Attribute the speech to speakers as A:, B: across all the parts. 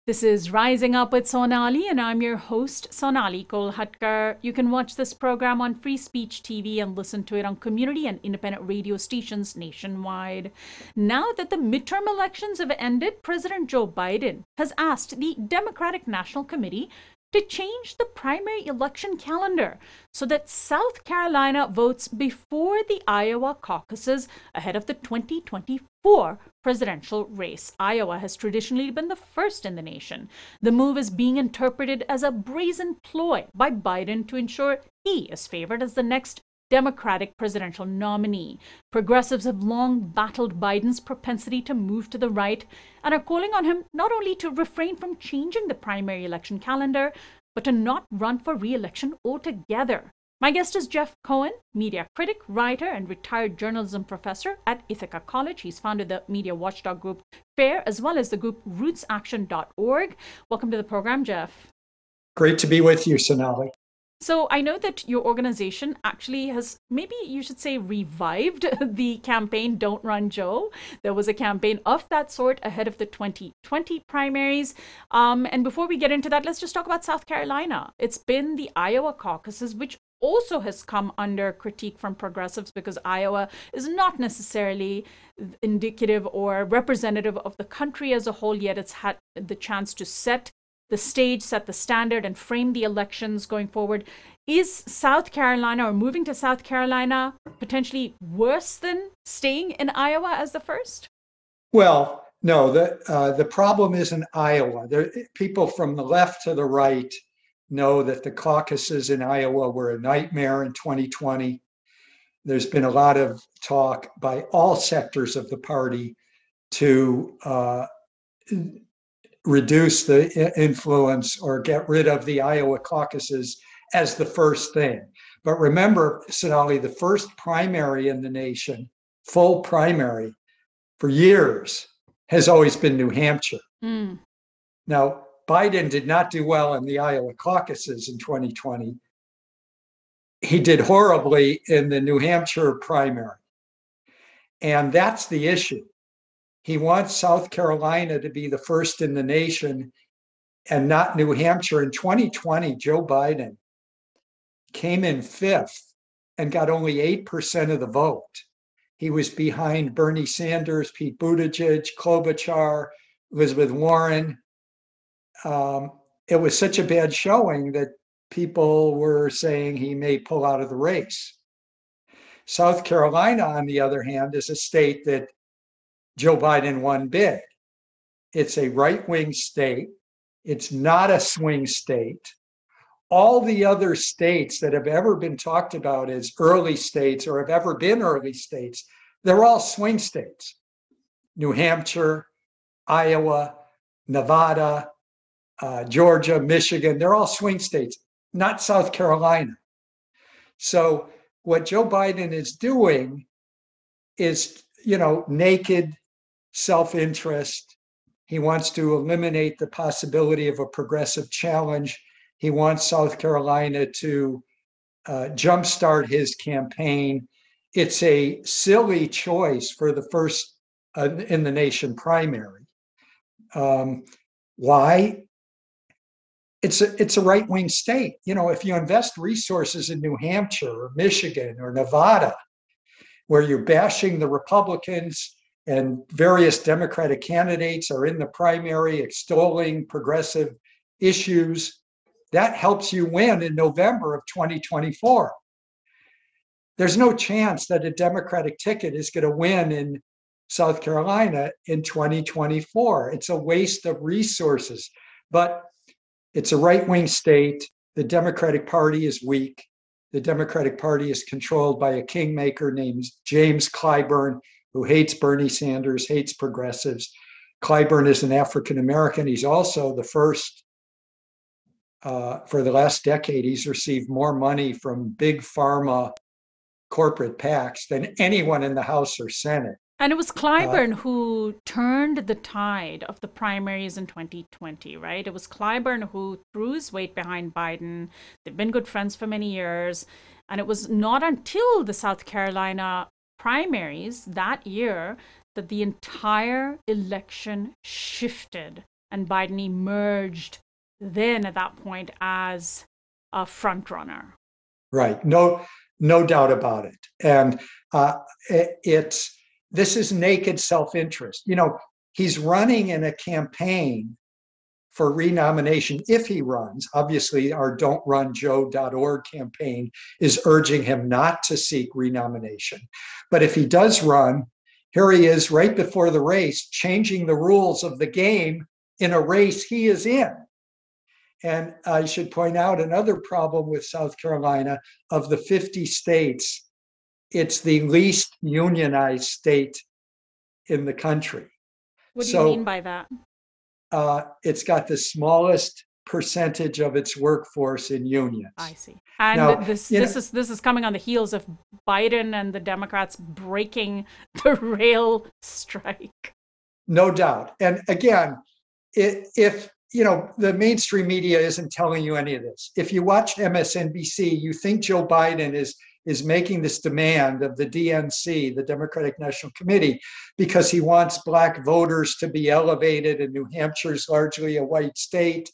A: This is Rising Up with Sonali, and I'm your host, Sonali Kolhatkar. You can watch this program on Free Speech TV and listen to it on community and independent radio stations nationwide. Now that the midterm elections have ended, President Joe Biden has asked the Democratic National Committee to change the primary election calendar so that South Carolina votes before the Iowa caucuses ahead of the 2024 presidential race. Iowa has traditionally been the first in the nation. The move is being interpreted as a brazen ploy by Biden to ensure he is favored as the next Democratic presidential nominee. Progressives have long battled Biden's propensity to move to the right and are calling on him not only to refrain from changing the primary election calendar, but to not run for re-election altogether. My guest is Jeff Cohen, media critic, writer, and retired journalism professor at Ithaca College. He's founded the media watchdog group FAIR, as well as the group rootsaction.org. Welcome to the program, Jeff.
B: Great to be with you, Sonali.
A: So I know that your organization actually has, maybe you should say, revived the campaign Don't Run Joe. There was a campaign of that sort ahead of the 2020 primaries. And before we get into that, let's just talk about South Carolina. It's been the Iowa caucuses, which also has come under critique from progressives because Iowa is not necessarily indicative or representative of the country as a whole, yet it's had the chance to set the stage, set the standard, and frame the elections going forward. Is South Carolina or moving to South Carolina potentially worse than staying in Iowa as the first?
B: Well, no, the problem isn't Iowa. People from the left to the right know that the caucuses in Iowa were a nightmare in 2020. There's been a lot of talk by all sectors of the party to reduce the influence or get rid of the Iowa caucuses as the first thing. But remember, Sonali, the first primary in the nation, full primary for years, has always been New Hampshire. Now, Biden did not do well in the Iowa caucuses in 2020. He did horribly in the New Hampshire primary. And that's the issue. He wants South Carolina to be the first in the nation and not New Hampshire. In 2020, Joe Biden came in fifth and got only 8% of the vote. He was behind Bernie Sanders, Pete Buttigieg, Klobuchar, Elizabeth Warren. It was such a bad showing that people were saying he may pull out of the race. South Carolina, on the other hand, is a state that Joe Biden won big. It's a right-wing state. It's not a swing state. All the other states that have ever been talked about as early states or have ever been early states, they're all swing states. New Hampshire, Iowa, Nevada, Georgia, Michigan, they're all swing states, not South Carolina. So what Joe Biden is doing is, naked self-interest. He wants to eliminate the possibility of a progressive challenge. He wants South Carolina to jumpstart his campaign. It's a silly choice for the first in the nation primary. Why? It's a right-wing state. If you invest resources in New Hampshire or Michigan or Nevada, where you're bashing the Republicans and various Democratic candidates are in the primary extolling progressive issues, that helps you win in November of 2024. There's no chance that a Democratic ticket is going to win in South Carolina in 2024. It's a waste of resources. But it's a right-wing state. The Democratic Party is weak. The Democratic Party is controlled by a kingmaker named James Clyburn, who hates Bernie Sanders, hates progressives. Clyburn is an African-American. He's also the first, for the last decade, he's received more money from big pharma corporate PACs than anyone in the House or Senate.
A: And it was Clyburn who turned the tide of the primaries in 2020, right? It was Clyburn who threw his weight behind Biden. They've been good friends for many years. And it was not until the South Carolina primaries that year that the entire election shifted and Biden emerged then at that point as a front runner.
B: Right. No doubt about it. And this is naked self-interest. He's running in a campaign for renomination if he runs. Obviously, our don'trunjoe.org campaign is urging him not to seek renomination. But if he does run, here he is right before the race, changing the rules of the game in a race he is in. And I should point out another problem with South Carolina. Of the 50 states, it's the least unionized state in the country.
A: What do you mean by that?
B: It's got the smallest percentage of its workforce in unions.
A: I see. And now, this is coming on the heels of Biden and the Democrats breaking the rail strike.
B: No doubt. And again, if the mainstream media isn't telling you any of this. If you watch MSNBC, you think Joe Biden is making this demand of the DNC, the Democratic National Committee, because he wants Black voters to be elevated, and New Hampshire's largely a white state.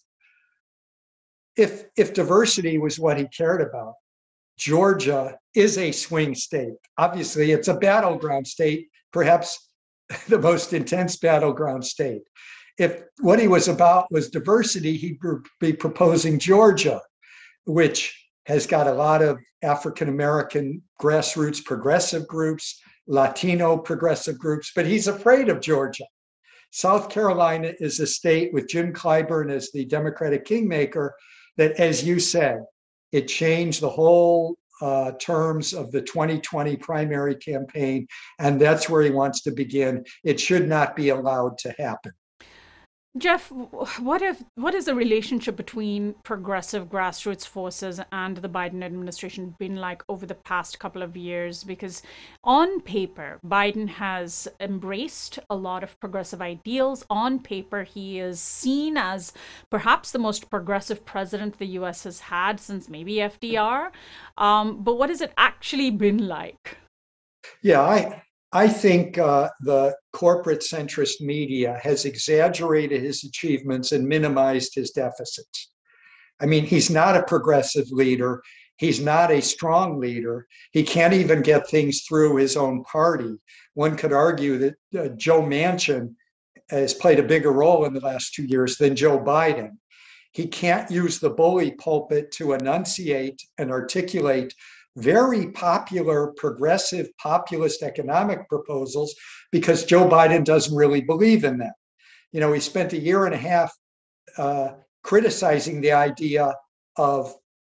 B: If diversity was what he cared about, Georgia is a swing state. Obviously, it's a battleground state, perhaps the most intense battleground state. If what he was about was diversity, he'd be proposing Georgia, which has got a lot of African-American grassroots progressive groups, Latino progressive groups, but he's afraid of Georgia. South Carolina is a state with Jim Clyburn as the Democratic kingmaker that, as you said, it changed the whole terms of the 2020 primary campaign, and that's where he wants to begin. It should not be allowed to happen.
A: Jeff, what is the relationship between progressive grassroots forces and the Biden administration been like over the past couple of years? Because on paper, Biden has embraced a lot of progressive ideals. On paper, he is seen as perhaps the most progressive president the U.S. has had since maybe FDR. But what has it actually been like?
B: Yeah, I think the corporate centrist media has exaggerated his achievements and minimized his deficits. I mean, he's not a progressive leader. He's not a strong leader. He can't even get things through his own party. One could argue that Joe Manchin has played a bigger role in the last 2 years than Joe Biden. He can't use the bully pulpit to enunciate and articulate very popular, progressive, populist economic proposals because Joe Biden doesn't really believe in them. He spent a year and a half criticizing the idea of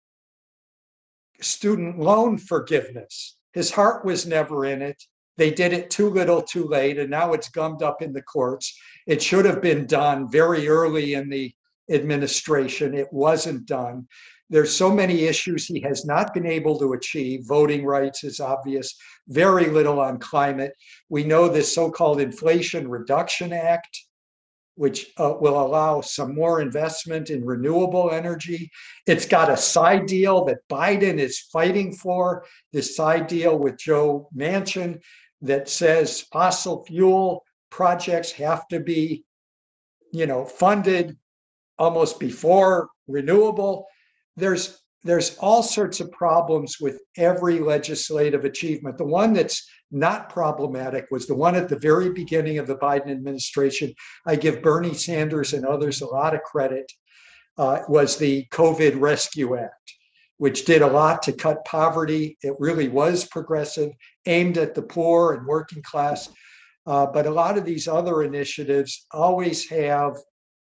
B: student loan forgiveness. His heart was never in it. They did it too little, too late, and now it's gummed up in the courts. It should have been done very early in the administration. It wasn't done. There's so many issues he has not been able to achieve. Voting rights is obvious, very little on climate. We know this so-called Inflation Reduction Act, which will allow some more investment in renewable energy. It's got a side deal that Biden is fighting for, this side deal with Joe Manchin that says fossil fuel projects have to be, funded almost before renewable. There's all sorts of problems with every legislative achievement. The one that's not problematic was the one at the very beginning of the Biden administration. I give Bernie Sanders and others a lot of credit, was the COVID Rescue Act, which did a lot to cut poverty. It really was progressive, aimed at the poor and working class. But a lot of these other initiatives always have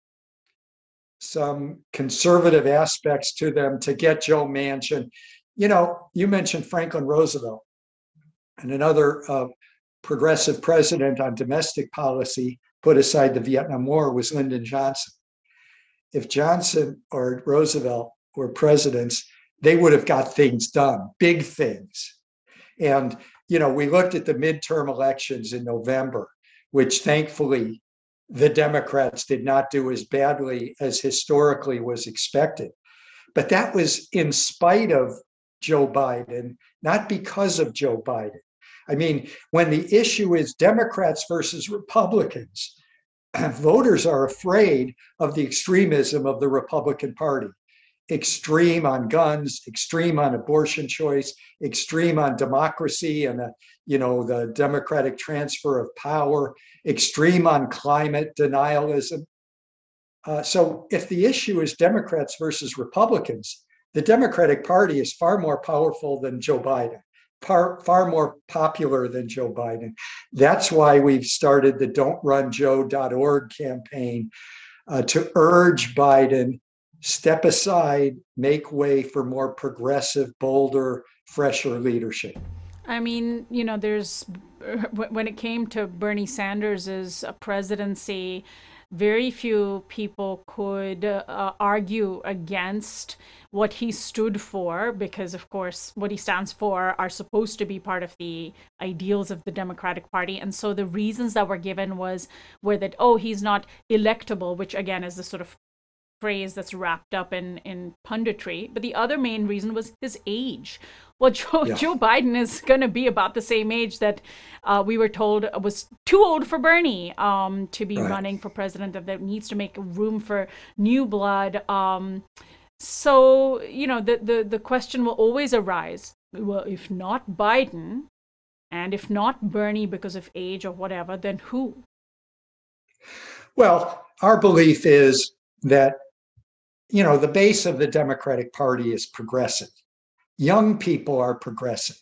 B: some conservative aspects to them to get Joe Manchin. You mentioned Franklin Roosevelt, and another progressive president on domestic policy, put aside the Vietnam War, was Lyndon Johnson. If Johnson or Roosevelt were presidents, they would have got things done, big things. And, we looked at the midterm elections in November, which thankfully the Democrats did not do as badly as historically was expected. But that was in spite of Joe Biden, not because of Joe Biden. I mean, when the issue is Democrats versus Republicans, voters are afraid of the extremism of the Republican Party. Extreme on guns, extreme on abortion choice, extreme on democracy and the democratic transfer of power, extreme on climate denialism. So if the issue is Democrats versus Republicans, the Democratic Party is far more powerful than Joe Biden, far more popular than Joe Biden. That's why we've started the don'trunjoe.org campaign to urge Biden, step aside, make way for more progressive, bolder, fresher leadership.
A: I mean, when it came to Bernie Sanders' presidency, very few people could argue against what he stood for, because, of course, what he stands for are supposed to be part of the ideals of the Democratic Party. And so the reasons that were given were that, oh, he's not electable, which, again, is the sort of phrase that's wrapped up in punditry. But the other main reason was his age. Well, Joe Biden is going to be about the same age that we were told was too old for Bernie to be running for president, that needs to make room for new blood. So, the question will always arise, well, if not Biden and if not Bernie because of age or whatever, then who?
B: Well, our belief is that, the base of the Democratic Party is progressive. Young people are progressive.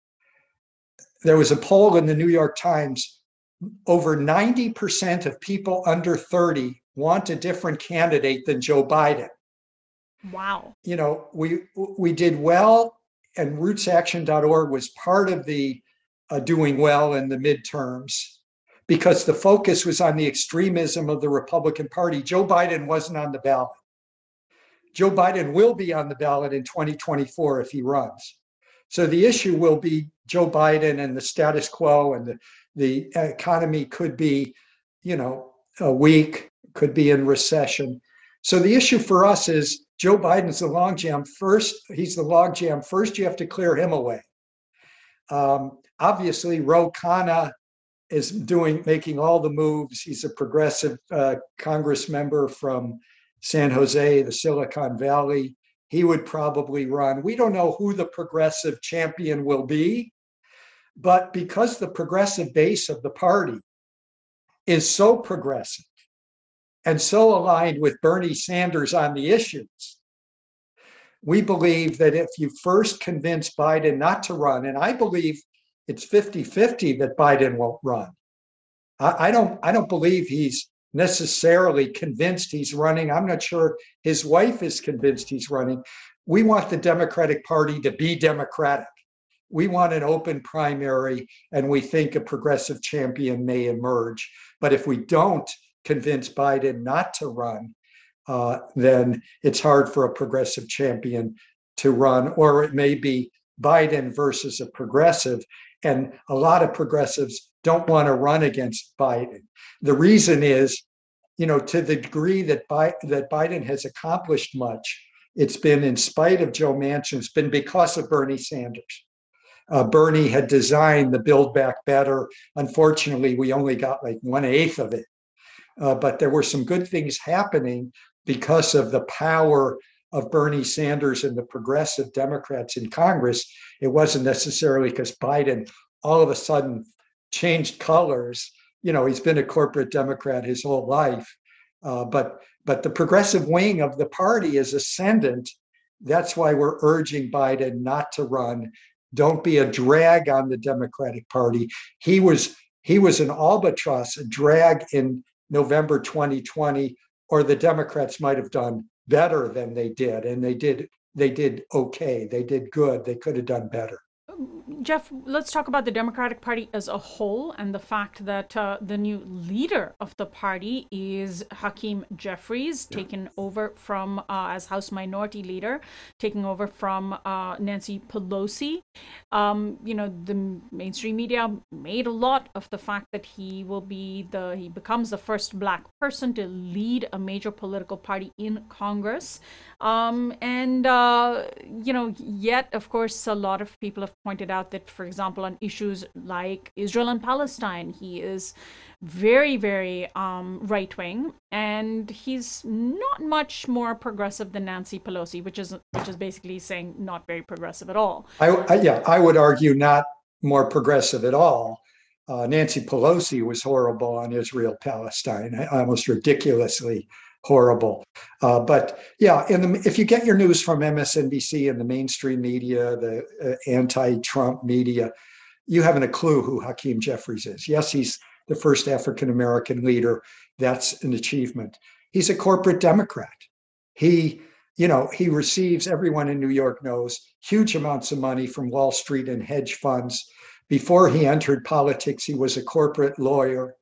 B: There was a poll in the New York Times. Over 90% of people under 30 want a different candidate than Joe Biden.
A: Wow.
B: We did well, and rootsaction.org was part of the doing well in the midterms because the focus was on the extremism of the Republican Party. Joe Biden wasn't on the ballot. Joe Biden will be on the ballot in 2024 if he runs. So the issue will be Joe Biden and the status quo, and the economy could be, weak, could be in recession. So the issue for us is Joe Biden's the logjam first. He's the logjam first. You have to clear him away. Obviously, Ro Khanna is making all the moves. He's a progressive Congress member from San Jose, the Silicon Valley. He would probably run. We don't know who the progressive champion will be, but because the progressive base of the party is so progressive and so aligned with Bernie Sanders on the issues, we believe that if you first convince Biden not to run, and I believe it's 50-50 that Biden won't run. I don't believe he's necessarily convinced he's running. I'm not sure his wife is convinced he's running. We want the Democratic Party to be democratic. We want an open primary, and we think a progressive champion may emerge. But if we don't convince Biden not to run, then it's hard for a progressive champion to run, or it may be Biden versus a progressive. And a lot of progressives don't want to run against Biden. The reason is, to the degree that Biden has accomplished much, it's been in spite of Joe Manchin. It's been because of Bernie Sanders. Bernie had designed the Build Back Better. Unfortunately, we only got like 1/8 of it. But there were some good things happening because of the power of Bernie Sanders and the progressive Democrats in Congress. It wasn't necessarily because Biden all of a sudden changed colors. He's been a corporate Democrat his whole life. But the progressive wing of the party is ascendant. That's why we're urging Biden not to run. Don't be a drag on the Democratic Party. He was an albatross, a drag in November 2020, or the Democrats might have done better than they did. And they did okay. They did good. They could have done better.
A: Jeff, let's talk about the Democratic Party as a whole and the fact that the new leader of the party is Hakeem Jeffries, taken over from, as House Minority Leader, taking over from Nancy Pelosi. The mainstream media made a lot of the fact that he becomes the first Black person to lead a major political party in Congress. Yet, of course, a lot of people have pointed out that, for example, on issues like Israel and Palestine, he is very, very right-wing, and he's not much more progressive than Nancy Pelosi, which is basically saying not very progressive at all.
B: I would argue not more progressive at all. Nancy Pelosi was horrible on Israel Palestine, almost ridiculously horrible. But yeah, if you get your news from MSNBC and the mainstream media, the anti-Trump media, you haven't a clue who Hakeem Jeffries is. Yes, he's the first African-American leader. That's an achievement. He's a corporate Democrat. He receives, everyone in New York knows, huge amounts of money from Wall Street and hedge funds. Before he entered politics, he was a corporate lawyer.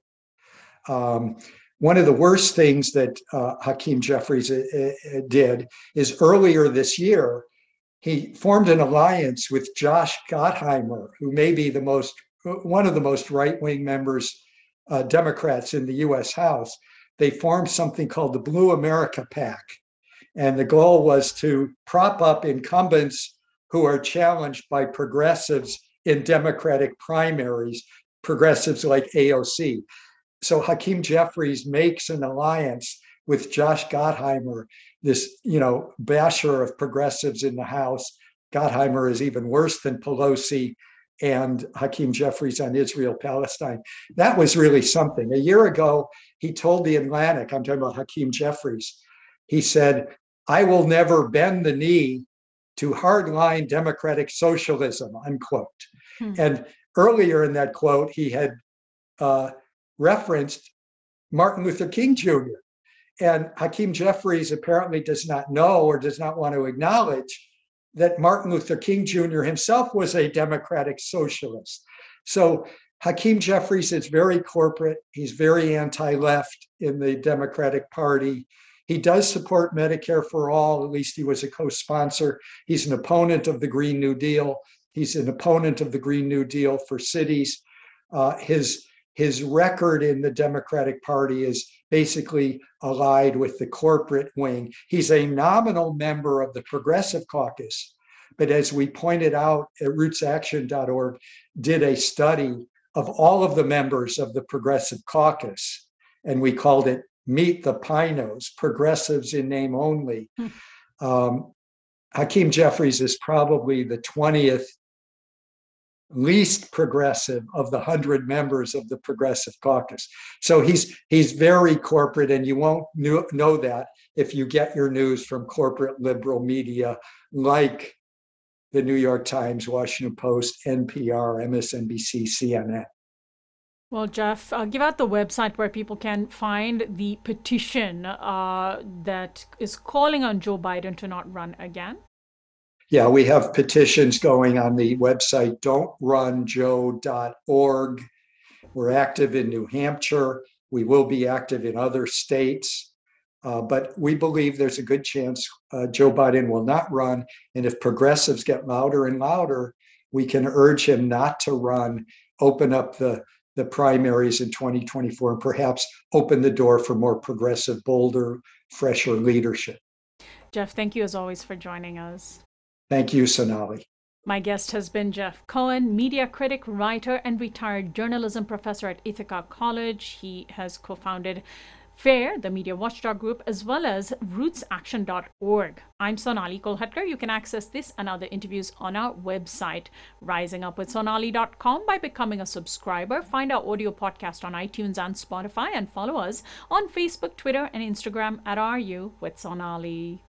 B: One of the worst things that Hakeem Jeffries did is earlier this year, he formed an alliance with Josh Gottheimer, who may be one of the most right-wing members, Democrats in the U.S. House. They formed something called the Blue America PAC. And the goal was to prop up incumbents who are challenged by progressives in Democratic primaries, progressives like AOC. So Hakeem Jeffries makes an alliance with Josh Gottheimer, this, basher of progressives in the House. Gottheimer is even worse than Pelosi and Hakeem Jeffries on Israel Palestine. That was really something. A year ago, he told The Atlantic, I'm talking about Hakeem Jeffries, he said, "I will never bend the knee to hardline democratic socialism," unquote. And earlier in that quote, he had referenced Martin Luther King Jr. And Hakeem Jeffries apparently does not know or does not want to acknowledge that Martin Luther King Jr. himself was a democratic socialist. So Hakeem Jeffries is very corporate. He's very anti-left in the Democratic Party. He does support Medicare for all. At least he was a co-sponsor. He's an opponent of the Green New Deal. He's an opponent of the Green New Deal for cities. His record in the Democratic Party is basically allied with the corporate wing. He's a nominal member of the Progressive Caucus, but as we pointed out at rootsaction.org, did a study of all of the members of the Progressive Caucus, and we called it Meet the Pinos, progressives in name only. Hakeem Jeffries is probably the 20th least progressive of the 100 members of the Progressive Caucus. So he's very corporate, and you won't know that if you get your news from corporate liberal media like the New York Times, Washington Post, NPR, MSNBC, CNN.
A: Well, Jeff, give out the website where people can find the petition that is calling on Joe Biden to not run again.
B: Yeah, we have petitions going on the website, don'trunjoe.org. We're active in New Hampshire. We will be active in other states. But we believe there's a good chance Joe Biden will not run. And if progressives get louder and louder, we can urge him not to run, open up the primaries in 2024, and perhaps open the door for more progressive, bolder, fresher leadership.
A: Jeff, thank you as always for joining us.
B: Thank you, Sonali.
A: My guest has been Jeff Cohen, media critic, writer, and retired journalism professor at Ithaca College. He has co-founded FAIR, the media watchdog group, as well as rootsaction.org. I'm Sonali Kolhatkar. You can access this and other interviews on our website, risingupwithsonali.com, by becoming a subscriber. Find our audio podcast on iTunes and Spotify, and follow us on Facebook, Twitter, and Instagram at RU with Sonali.